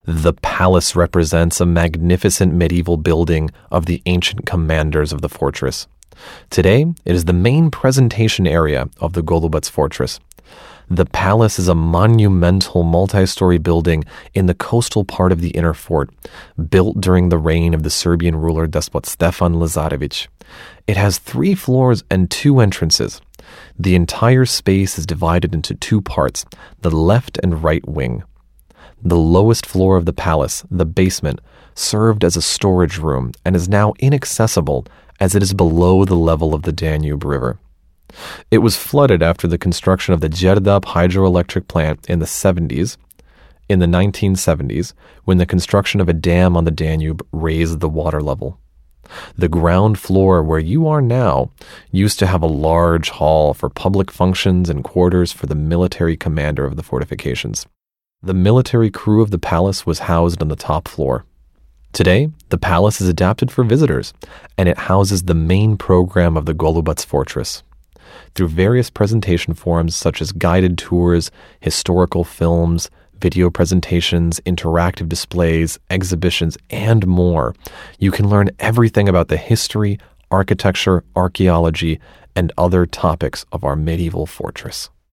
The palace represents a magnificent medieval building of the ancient commanders of the fortress. Today, it is the main presentation area of the Golubac fortress. The palace is a monumental multi-story building in the coastal part of the inner fort, built during the reign of the Serbian ruler despot Stefan Lazarević. It has 3 floors and 2 entrances. The entire space is divided into 2 parts, the left and right wing. The lowest floor of the palace, the basement, served as a storage room and is now inaccessible as it is below the level of the Danube River. It was flooded after the construction of the Đerdap hydroelectric plant in the 1970s, when the construction of a dam on the Danube raised the water level. The ground floor where you are now used to have a large hall for public functions and quarters for the military commander of the fortifications. The military crew of the palace was housed on the top floor. Today, the palace is adapted for visitors, and it houses the main program of the Golubac fortress. Through various presentation forms such as guided tours, historical films, video presentations, interactive displays, exhibitions, and more, you can learn everything about the history, architecture, archaeology, and other topics of our medieval fortress.